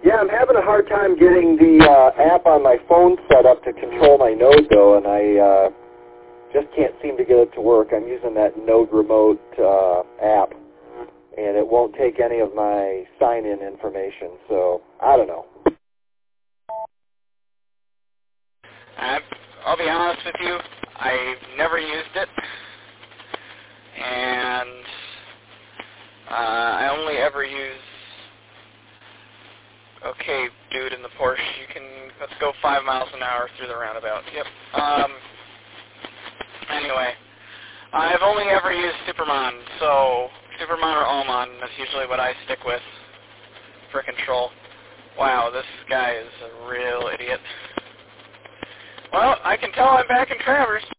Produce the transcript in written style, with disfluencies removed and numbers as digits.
Yeah, I'm having a hard time getting the app on my phone set up to control my Node, though, and I just can't seem to get it to work. I'm using that Node Remote app, and it won't take any of my sign-in information, so I don't know. I'll be honest with you, I've never used it, and I only ever use, okay, dude in the Porsche, let's go 5 miles an hour through the roundabout. Yep. Anyway, I've only ever used Supermon, so Supermon or Allmon, that's usually what I stick with for control. Wow, this guy is a real idiot. Well, I can tell I'm back in Traverse.